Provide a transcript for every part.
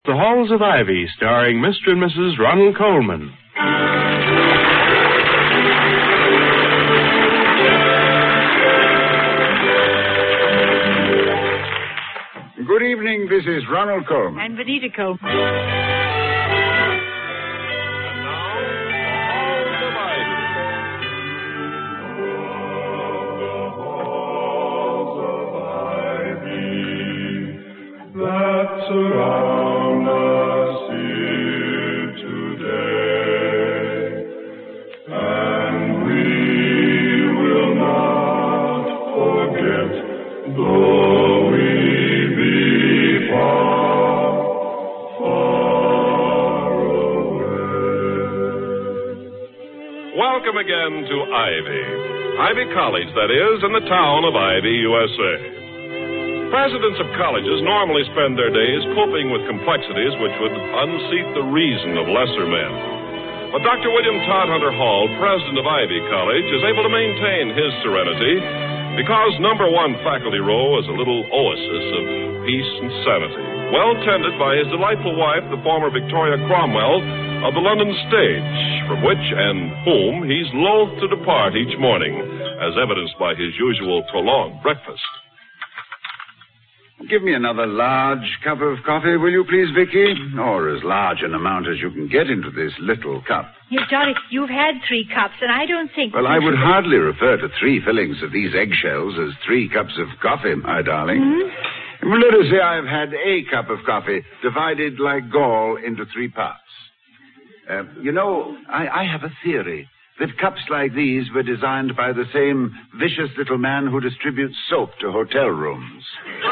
The Halls of Ivy, starring Mr. and Mrs. Ronald Colman. Good evening, this is Ronald Colman. And Benita Colman. Surround us here today, and we will not forget, though we be far, far away. Welcome again to Ivy College, that is, in the town of Ivy, USA. Presidents of colleges normally spend their days coping with complexities which would unseat the reason of lesser men. But Dr. William Todd Hunter Hall, president of Ivy College, is able to maintain his serenity because number one faculty row is a little oasis of peace and sanity, well tended by his delightful wife, the former Victoria Cromwell of the London stage, from which and whom he's loath to depart each morning, as evidenced by his usual prolonged breakfast. Give me another large cup of coffee, will you please, Vicky? Or as large an amount as you can get into this little cup. Yes, Dolly, you've had 3 cups, and I don't think... Well, I would hardly refer to 3 fillings of these eggshells as 3 cups of coffee, my darling. Mm-hmm. Well, let us say I've had a cup of coffee divided like gall into 3 parts. I have a theory that cups like these were designed by the same vicious little man who distributes soap to hotel rooms.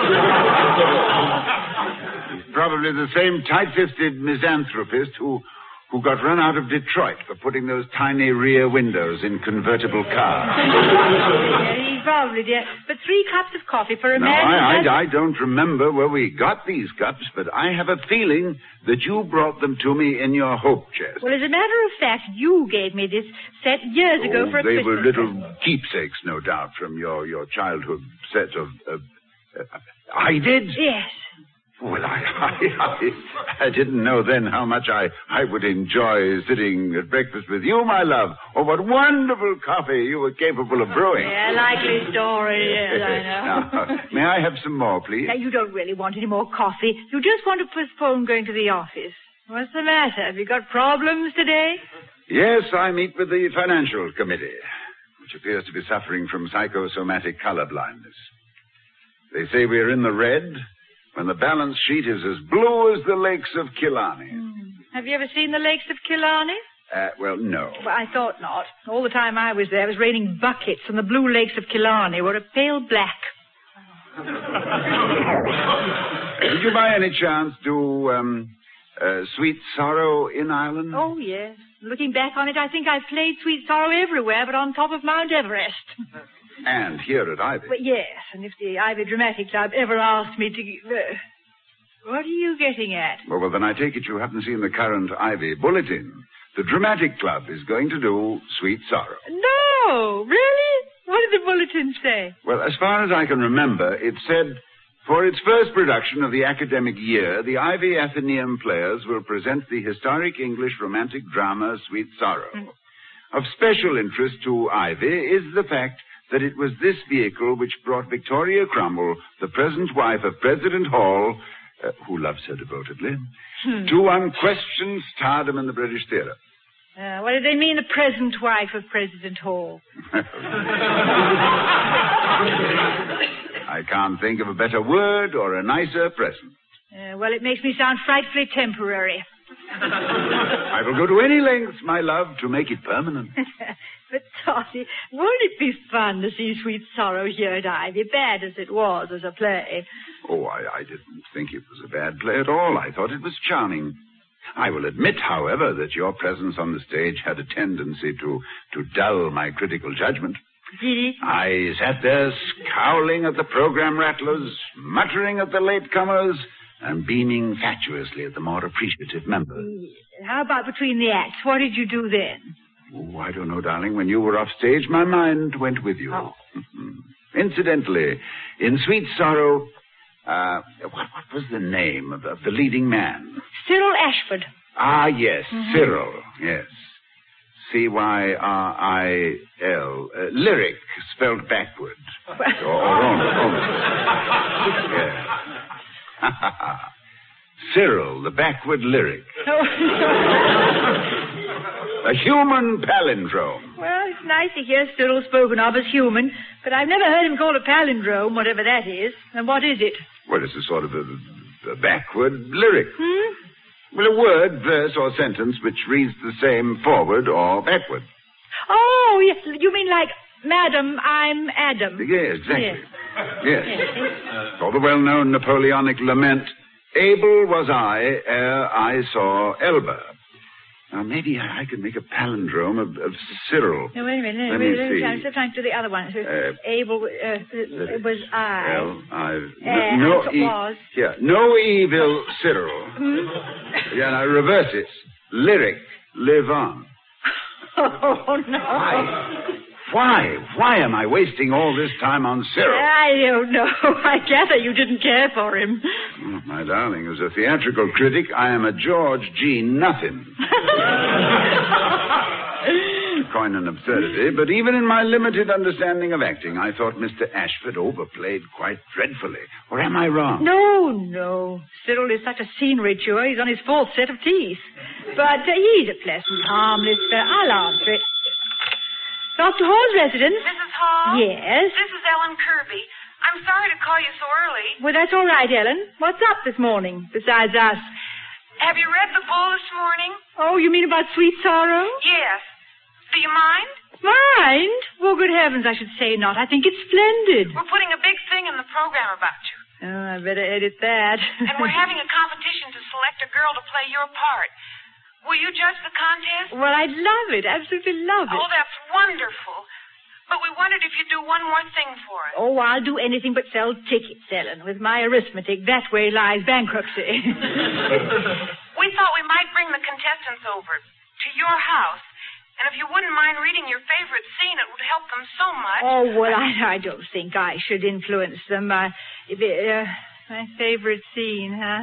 He's probably the same tight-fisted misanthropist who got run out of Detroit for putting those tiny rear windows in convertible cars. Yeah, he probably did. But 3 cups of coffee for a man... I don't remember where we got these cups, but I have a feeling that you brought them to me in your hope chest. Well, as a matter of fact, you gave me this set years ago for a Christmas. They were little keepsakes, no doubt, from your childhood set of... I did? Yes. Well, I didn't know then how much I would enjoy sitting at breakfast with you, my love. Oh, what wonderful coffee you were capable of brewing. Yeah, likely story, yes, I know. Now, may I have some more, please? Now, you don't really want any more coffee. You just want to postpone going to the office. What's the matter? Have you got problems today? Yes, I meet with the financial committee, which appears to be suffering from psychosomatic color blindness. They say we're in the red... when the balance sheet is as blue as the lakes of Killarney. Have you ever seen the lakes of Killarney? Well, no. Well, I thought not. All the time I was there, it was raining buckets, and the blue lakes of Killarney were a pale black. Did you by any chance do Sweet Sorrow in Ireland? Oh, yes. Looking back on it, I think I've played Sweet Sorrow everywhere but on top of Mount Everest. And here at Ivy. Well, yes, and if the Ivy Dramatic Club ever asked me to... what are you getting at? Well, then I take it you haven't seen the current Ivy Bulletin. The Dramatic Club is going to do Sweet Sorrow. No, really? What did the bulletin say? Well, as far as I can remember, it said, for its first production of the academic year, the Ivy Athenaeum Players will present the historic English romantic drama Sweet Sorrow. Of special interest to Ivy is the fact that it was this vehicle which brought Victoria Cromwell, the present wife of President Hall, who loves her devotedly, to unquestioned stardom in the British theatre. What did they mean, the present wife of President Hall? I can't think of a better word or a nicer present. Well, it makes me sound frightfully temporary. I will go to any lengths, my love, to make it permanent. But, Totty, won't it be fun to see Sweet Sorrow here at Ivy, bad as it was as a play? Oh, I didn't think it was a bad play at all. I thought it was charming. I will admit, however, that your presence on the stage had a tendency to dull my critical judgment. Did it? I sat there scowling at the program rattlers, muttering at the latecomers, and beaming fatuously at the more appreciative members. How about between the acts? What did you do then? Oh, I don't know, darling. When you were off stage, my mind went with you. Oh. Incidentally, in Sweet Sorrow, what was the name of the leading man? Cyril Ashford. Ah, yes, Cyril, yes. C-Y-R-I-L. Lyric, spelled backward. Or almost. Yes. Cyril, the backward lyric. A human palindrome. Well, it's nice to hear Cyril spoken of as human, but I've never heard him called a palindrome, whatever that is. And what is it? Well, it's a sort of a backward lyric. Well, a word, verse, or sentence which reads the same forward or backward. Oh, yes. You mean like, Madam, I'm Adam. Yes, exactly. Yes. Or the well-known Napoleonic lament, Able was I ere I saw Elba. Now, maybe I could make a palindrome of Cyril. No, wait a minute. Let me see. I'm still trying to do the other one. Able it was I. Was. Yeah, no evil Cyril. Yeah, now reverse it. Lyric, live on. Oh, no. Why am I wasting all this time on Cyril? I don't know. I gather you didn't care for him. Oh, my darling, as a theatrical critic, I am a George G. Nothing. Coin an absurdity, but even in my limited understanding of acting, I thought Mr. Ashford overplayed quite dreadfully. Or am I wrong? No. Cyril is such a scenery chewer. He's on his fourth set of teeth. But he's a pleasant, harmless I'll answer it. Dr. Hall's residence? Mrs. Hall? Yes? This is Ellen Kirby. I'm sorry to call you so early. Well, that's all right, Ellen. What's up this morning, besides us? Have you read the Bull this morning? Oh, you mean about Sweet Sorrow? Yes. Do you mind? Mind? Well, good heavens, I should say not. I think it's splendid. We're putting a big thing in the program about you. Oh, I better edit that. And we're having a competition to select a girl to play your part. Will you judge the contest? Well, I'd love it. Absolutely love it. Oh, that's wonderful. But we wondered if you'd do one more thing for us. Oh, I'll do anything but sell tickets, Ellen. With my arithmetic, that way lies bankruptcy. We thought we might bring the contestants over to your house. And if you wouldn't mind reading your favorite scene, it would help them so much. Oh, well, I don't think I should influence them. My favorite scene, huh?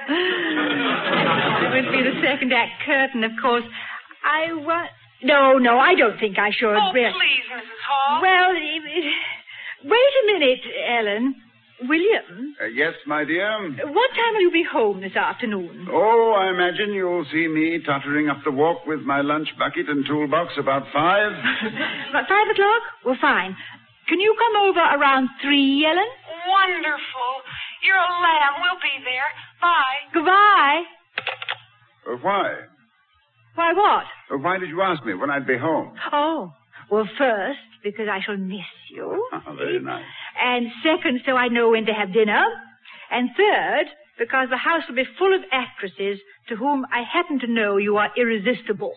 It would be the second act curtain, of course. No, I don't think I should. Oh, please, Mrs. Hall. Well, wait a minute, Ellen. William? Yes, my dear? What time will you be home this afternoon? Oh, I imagine you'll see me tottering up the walk with my lunch bucket and toolbox about 5. About 5 o'clock? Well, fine. Can you come over around 3, Ellen? Wonderful. You're a lamb. We'll be there. Bye. Goodbye. Why? Why what? Why did you ask me when I'd be home? Oh, well, first, because I shall miss you. Oh, very nice. And second, so I know when to have dinner. And third, because the house will be full of actresses to whom I happen to know you are irresistible.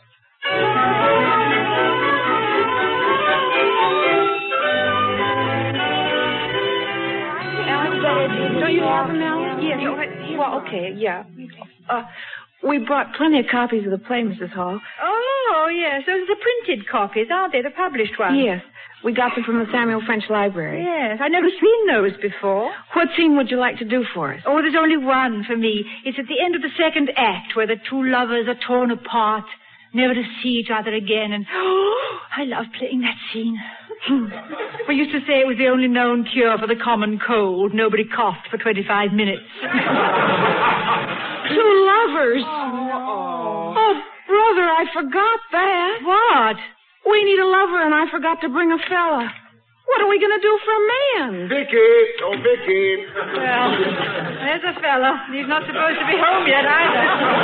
Don't you have them, Ellen? Yes. Well, okay, yeah. We brought plenty of copies of the play, Mrs. Hall. Oh, yes. Those are the printed copies, aren't they? The published ones. Yes. We got them from the Samuel French Library. Yes. I've never seen those before. What scene would you like to do for us? Oh, there's only one for me. It's at the end of the second act where the two lovers are torn apart, never to see each other again. And, I love playing that scene. We used to say it was the only known cure for the common cold. Nobody coughed for 25 minutes. Two lovers. Oh, brother, I forgot that. What? We need a lover, and I forgot to bring a fella. What are we going to do for a man? Vicky! Oh, Vicky! Well, there's a fella. He's not supposed to be home yet either.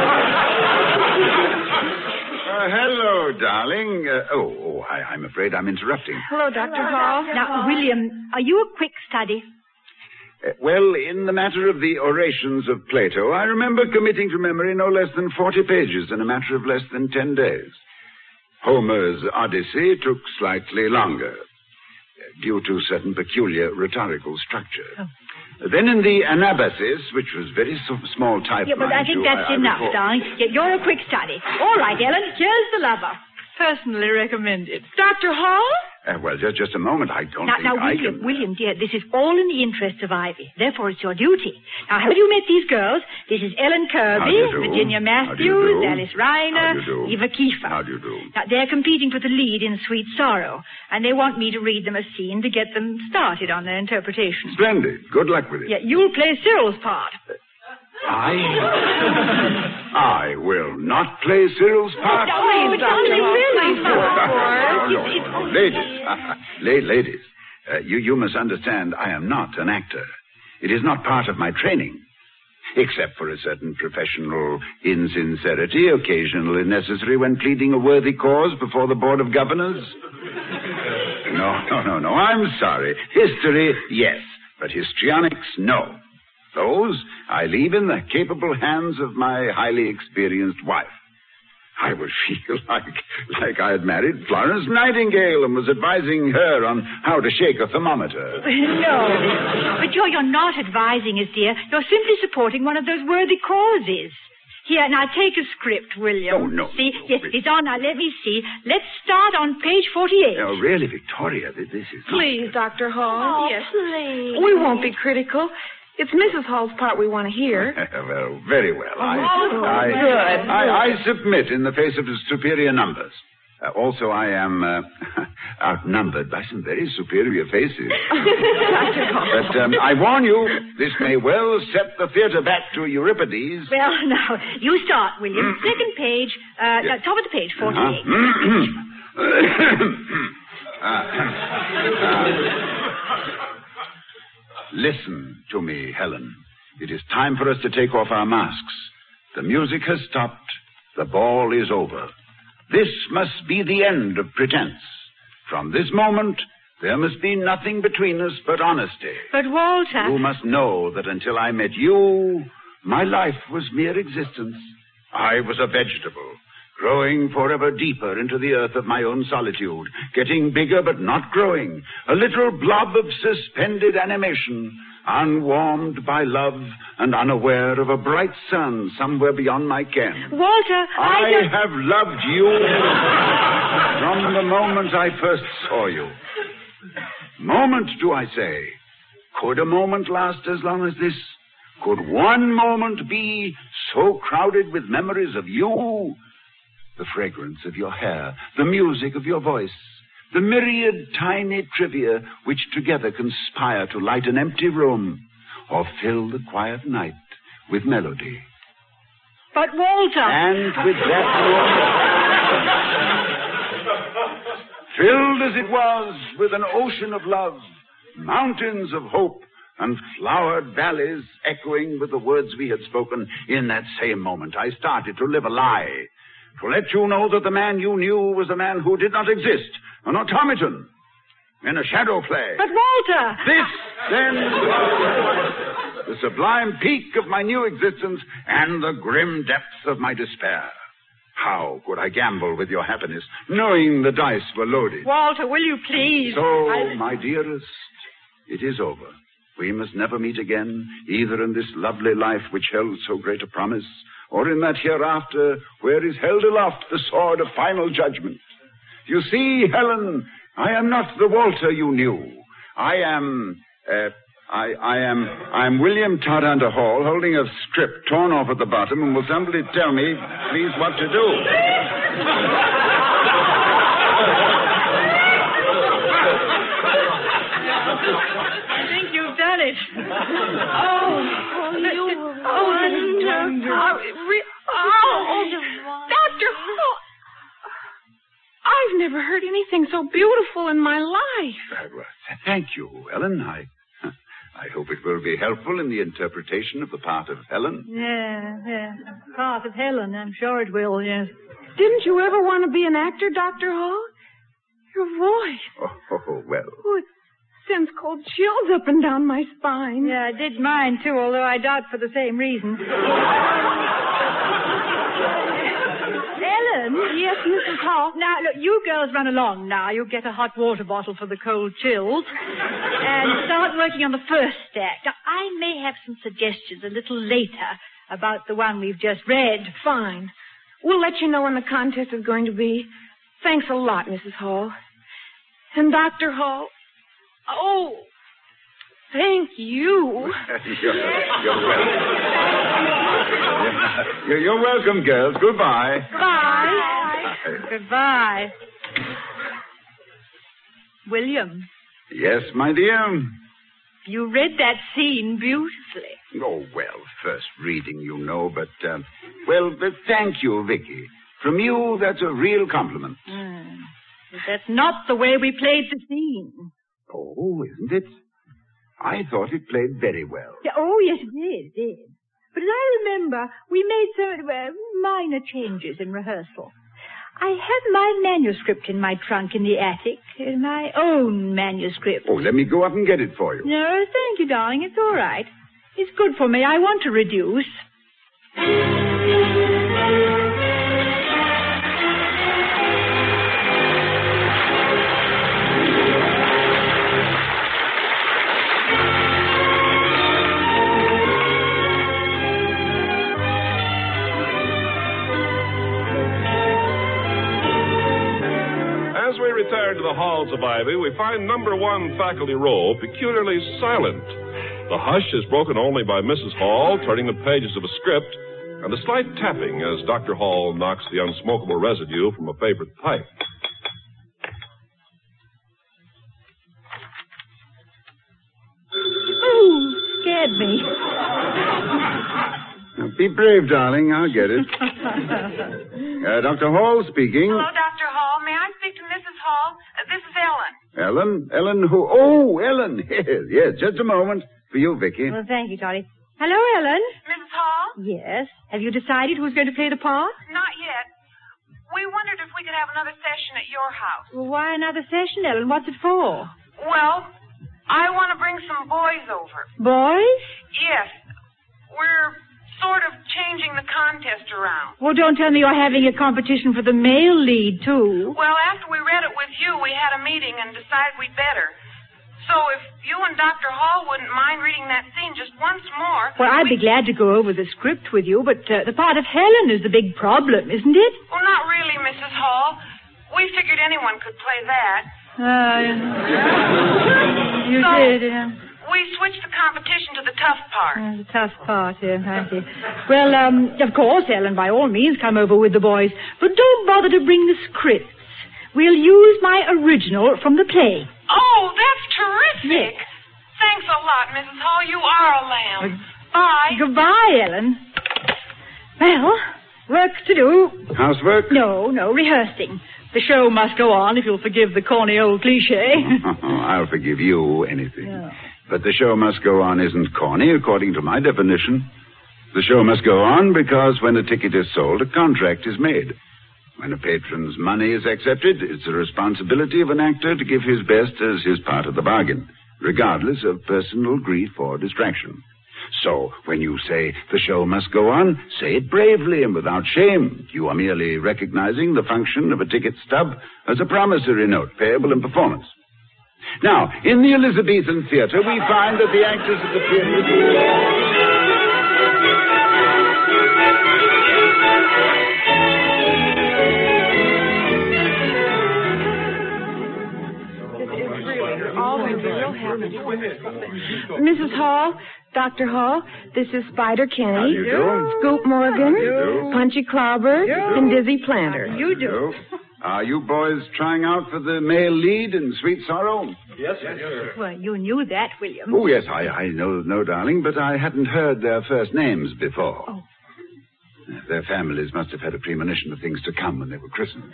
Hello, darling. I'm afraid I'm interrupting. Hello, Dr. Hall. Now, William, are you a quick study? Well, in the matter of the orations of Plato, I remember committing to memory no less than 40 pages in a matter of less than 10 days. Homer's Odyssey took slightly longer, due to certain peculiar rhetorical structure. Oh. Then in the Anabasis, which was very small type... Yeah, but I think that's enough, darling. Yeah, you're a quick study. All right, Ellen, here's the lover. Personally recommended. Dr. Hall? Well, just a moment. I don't think Now, I William, can... William, dear, this is all in the interests of Ivy. Therefore, it's your duty. Now, have you met these girls? This is Ellen How do Kirby, you do? Virginia How do you Matthews, do? Alice How Reiner, do you do? Eva Kiefer. How do you do? Now, they're competing for the lead in Sweet Sorrow, and they want me to read them a scene to get them started on their interpretation. Splendid. Good luck with it. Yeah, you'll play Cyril's part. I will not play Cyril's part. Please, Dr. No. Ladies, you must understand I am not an actor. It is not part of my training. Except for a certain professional insincerity, occasionally necessary when pleading a worthy cause before the Board of Governors. No. I'm sorry. History, yes. But histrionics, no. Those I leave in the capable hands of my highly experienced wife. I would feel like I had married Florence Nightingale and was advising her on how to shake a thermometer. No. But you're not advising us, dear. You're simply supporting one of those worthy causes. Here, now take a script, William. Oh, no. See? No, Yes, really. it's on now. Let me see. Let's start on page 48. Oh, really, Victoria, this is... Please, Dr. Hall. Oh, Yes. please. We won't be critical. It's Mrs. Hall's part we want to hear. Well, very well. good. I submit in the face of superior numbers. Also, I am outnumbered by some very superior faces. But I warn you, this may well set the theater back to Euripides. Well, now, you start, William. Second page, top of the page, 48. Listen to me, Helen. It is time for us to take off our masks. The music has stopped. The ball is over. This must be the end of pretense. From this moment, there must be nothing between us but honesty. But, Walter... You must know that until I met you, my life was mere existence. I was a vegetable, growing forever deeper into the earth of my own solitude, getting bigger but not growing, a little blob of suspended animation, unwarmed by love and unaware of a bright sun somewhere beyond my ken. Walter, I have loved you from the moment I first saw you. Moment, do I say? Could a moment last as long as this? Could one moment be so crowded with memories of you? The fragrance of your hair, the music of your voice, the myriad tiny trivia which together conspire to light an empty room or fill the quiet night with melody. But, Walter... And with that moment, filled as it was with an ocean of love, mountains of hope, and flowered valleys echoing with the words we had spoken, in that same moment I started to live a lie. To let you know that the man you knew was a man who did not exist, an automaton, in a shadow play. But, Walter... This, then, the sublime peak of my new existence and the grim depths of my despair. How could I gamble with your happiness, knowing the dice were loaded? Walter, will you please... So, my dearest, it is over. We must never meet again, either in this lovely life which held so great a promise, or in that hereafter where is held aloft the sword of final judgment. You see, Helen, I am not the Walter you knew. I am William Todhunter Hall, holding a strip torn off at the bottom, and will somebody tell me, please, what to do? I think you've done it. Dr. Hall. I've never heard anything so beautiful in my life. Well, thank you, Ellen. I hope it will be helpful in the interpretation of the part of Helen. Yeah. Part of Helen, I'm sure it will, yes. Didn't you ever want to be an actor, Dr. Hall? Your voice. Oh, well. Oh, it sends cold chills up and down my spine. Yeah, I did mine, too, although I doubt for the same reason. Ellen? Yes, Mrs. Hall. Now, look, you girls run along now. You get a hot water bottle for the cold chills. And start working on the first act. Now, I may have some suggestions a little later about the one we've just read. Fine. We'll let you know when the contest is going to be. Thanks a lot, Mrs. Hall. And Dr. Hall. Oh, thank you. You're welcome, girls. Goodbye. Bye. Goodbye. William, Yes, my dear. you read that scene beautifully. Oh, well, first reading, you know, but thank you, Vicky. From you, that's a real compliment. But that's not the way we played the scene. Oh, isn't it? I thought it played very well. Oh, yes, it did. But as I remember, we made some minor changes in rehearsal. I have my manuscript in my trunk in the attic. My own manuscript. Oh, let me go up and get it for you. No, thank you, darling. It's all right. It's good for me. I want to reduce. As we return to the halls of Ivy, we find number 1 faculty row peculiarly silent. The hush is broken only by Mrs. Hall turning the pages of a script and a slight tapping as Dr. Hall knocks the unsmokable residue from a favorite pipe. Oh, scared me. Now, be brave, darling. I'll get it. Dr. Hall speaking. Hello, Dr. Hall. May I speak to Mrs. Hall? This is Ellen. Ellen? Ellen who? Oh, Ellen. Yes, just a moment. For you, Vicky. Well, thank you, Charlie. Hello, Ellen. Mrs. Hall? Yes. Have you decided who's going to play the part? Not yet. We wondered if we could have another session at your house. Well, why another session, Ellen? What's it for? Well, I want to bring some boys over. Boys? Yes. We're sort of changing the contest around. Well, don't tell me you're having a competition for the male lead, too. Well, after we read it with you, we had a meeting and decided we'd better. So if you and Dr. Hall wouldn't mind reading that scene just once more... Well, I'd be glad to go over the script with you, but the part of Helen is the big problem, isn't it? Well, not really, Mrs. Hall. We figured anyone could play that. You So- did, We switched the competition to the tough part. the tough part, yeah, I see. Well, of course, Ellen, by all means, come over with the boys. But don't bother to bring the scripts. We'll use my original from the play. Oh, that's terrific. Yes. Thanks a lot, Mrs. Hall. You are a lamb. Bye. Goodbye, Ellen. Well, work to do. Housework? No, rehearsing. The show must go on, if you'll forgive the corny old cliché. I'll forgive you anything. Yeah. But the show must go on isn't corny, according to my definition. The show must go on because when a ticket is sold, a contract is made. When a patron's money is accepted, it's the responsibility of an actor to give his best as his part of the bargain, regardless of personal grief or distraction. So, when you say the show must go on, say it bravely and without shame. You are merely recognizing the function of a ticket stub as a promissory note payable in performance. Now, in the Elizabethan theater, we find that the actors of the period... Mrs. Hall, Dr. Hall, this is Spider Kenny. How you doing? Scoop Morgan. do? Punchy Clobber. And Dizzy Planter. You do. Are you boys trying out for the male lead in Sweet Sorrow? Yes, sir. Well, you knew that, William. Oh, yes, I know, darling, but I hadn't heard their first names before. Oh. Their families must have had a premonition of things to come when they were christened.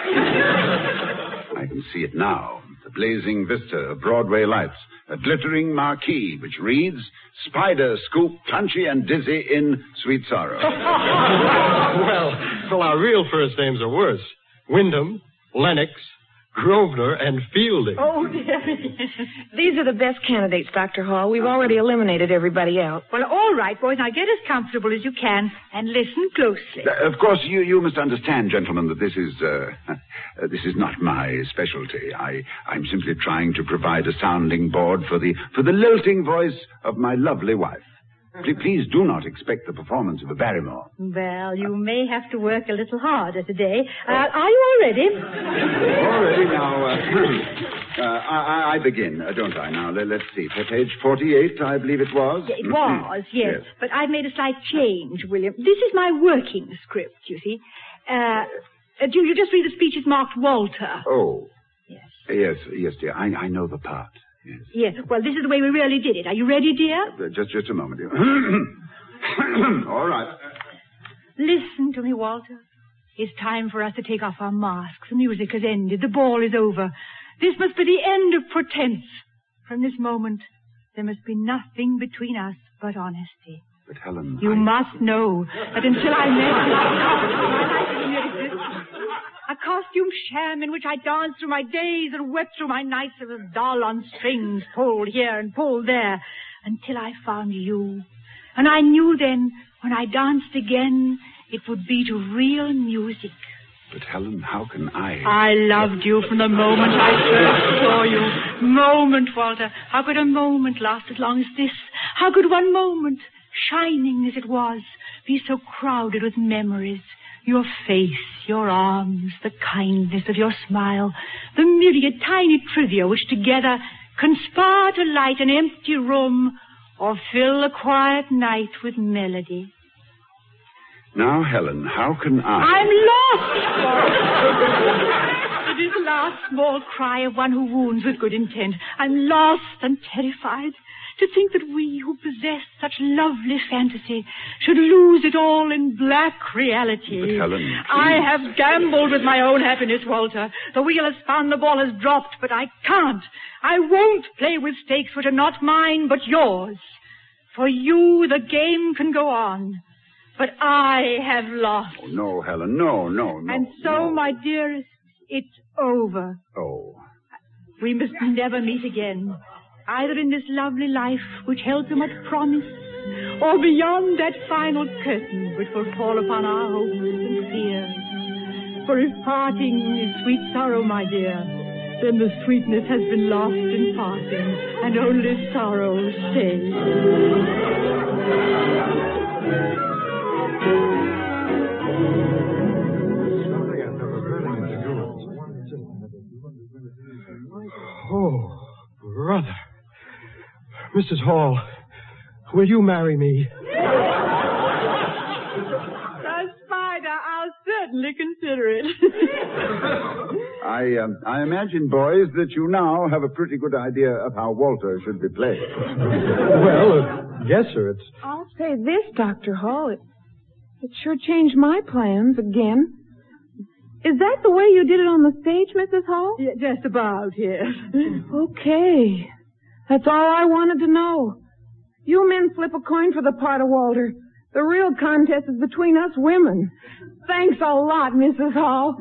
I can see it now. The blazing vista of Broadway lights. A glittering marquee which reads, Spider, Scoop, Punchy, and Dizzy in Sweet Sorrow. Well, our real first names are worse. Wyndham, Lennox, Grosvenor, and Fielding. Oh, dear. These are the best candidates, Dr. Hall. We've already eliminated everybody else. Well, all right, boys. Now get as comfortable as you can and listen closely. Of course, you must understand, gentlemen, that this is not my specialty. I'm simply trying to provide a sounding board for the lilting voice of my lovely wife. Please do not expect the performance of a Barrymore. Well, you may have to work a little harder today. Are you all ready? All ready now. I begin, don't I? Now, let's see. Page 48, I believe it was. It was, yes. But I've made a slight change, William. This is my working script, you see. You just read the speeches marked Walter. Oh. Yes. Yes, dear. I know the part. Yes. Yes. Well, this is the way we really did it. Are you ready, dear? Just a moment, dear. All right. Listen to me, Walter. It's time for us to take off our masks. The music has ended. The ball is over. This must be the end of pretense. From this moment, there must be nothing between us but honesty. But, Helen, You must know that until I met you, a costume sham in which I danced through my days and wept through my nights as a doll on strings, pulled here and pulled there, until I found you. And I knew then, when I danced again, it would be to real music. But, Helen, how can I... I loved you from the moment I first saw you. Moment, Walter. How could a moment last as long as this? How could one moment, shining as it was, be so crowded with memories? Your face, your arms, the kindness of your smile, the myriad tiny trivia which together conspire to light an empty room or fill a quiet night with melody. Now, Helen, how can I... I'm lost! It is the last small cry of one who wounds with good intent. I'm lost and terrified. To think that we who possess such lovely fantasy should lose it all in black reality. But, Helen, please. I have gambled with my own happiness, Walter. The wheel has spun, the ball has dropped, but I can't. I won't play with stakes which are not mine, but yours. For you, the game can go on. But I have lost. Oh, no, Helen, no. And so, my dearest, it's over. Oh. We must never meet again. Either in this lovely life which held so much promise, or beyond that final curtain which will fall upon our hopes and fears. For if parting is sweet sorrow, my dear, then the sweetness has been lost in parting, and only sorrow stays. Oh, brother. Mrs. Hall, will you marry me? Spider, I'll certainly consider it. I imagine, boys, that you now have a pretty good idea of how Walter should be played. Well, yes, sir. I'll say this, Dr. Hall. It sure changed my plans again. Is that the way you did it on the stage, Mrs. Hall? Yeah, just about, yes. Okay. That's all I wanted to know. You men flip a coin for the part of Walter. The real contest is between us women. Thanks a lot, Mrs. Hall.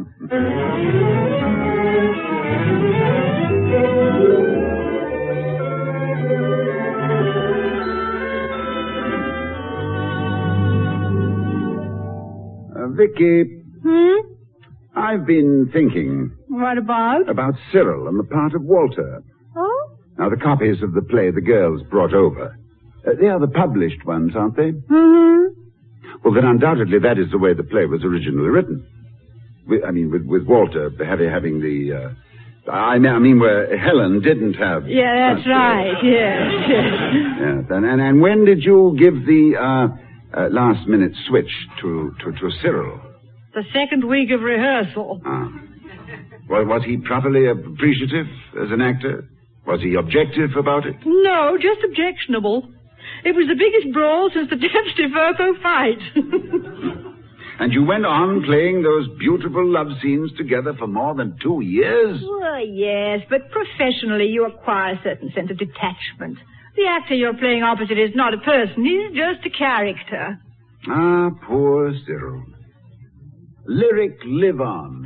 Vicky. I've been thinking. What about? About Cyril and the part of Walter. Oh? Now, the copies of the play the girls brought over. They are the published ones, aren't they? Mm-hmm. Well, then undoubtedly that is the way the play was originally written. With Walter having the... I mean, where Helen didn't have... Yeah, that's right, yes. Yes, and when did you give the last-minute switch to Cyril? The second week of rehearsal. Well, was he properly appreciative as an actor? Was he objective about it? No, just objectionable. It was the biggest brawl since the Dempsey Verpo fight. And you went on playing those beautiful love scenes together for more than 2 years? Well, yes, but professionally you acquire a certain sense of detachment. The actor you're playing opposite is not a person. He's just a character. Ah, poor Cyril. Lyric live on.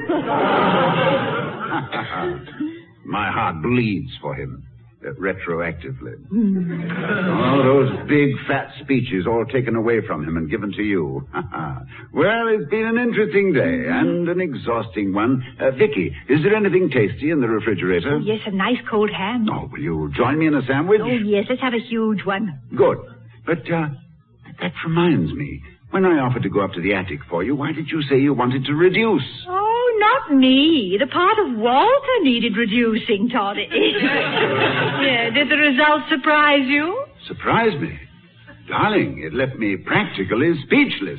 My heart bleeds for him, retroactively. Oh, those big, fat speeches all taken away from him and given to you. Well, it's been an interesting day and an exhausting one. Vicky, is there anything tasty in the refrigerator? Oh, yes, a nice cold ham. Oh, will you join me in a sandwich? Oh, yes, let's have a huge one. Good. But that reminds me. When I offered to go up to the attic for you, why did you say you wanted to reduce? Oh, not me. The part of Walter needed reducing, Toddy. Yeah, did the result surprise you? Surprise me? Darling, it left me practically speechless.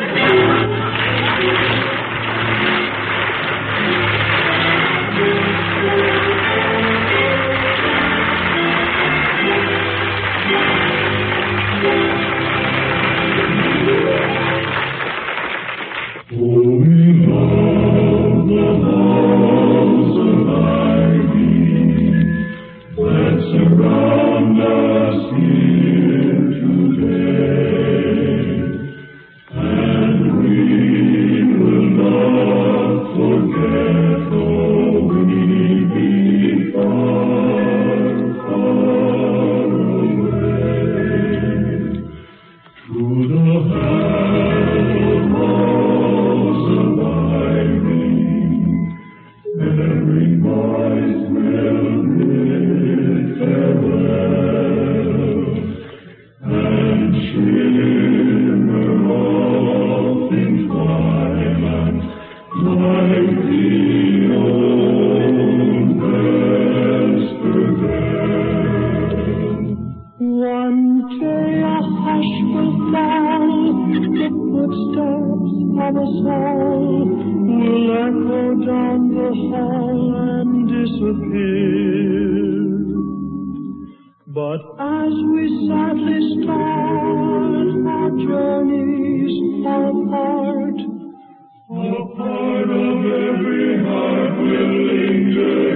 But as we sadly start our journeys far apart, a part of every heart will linger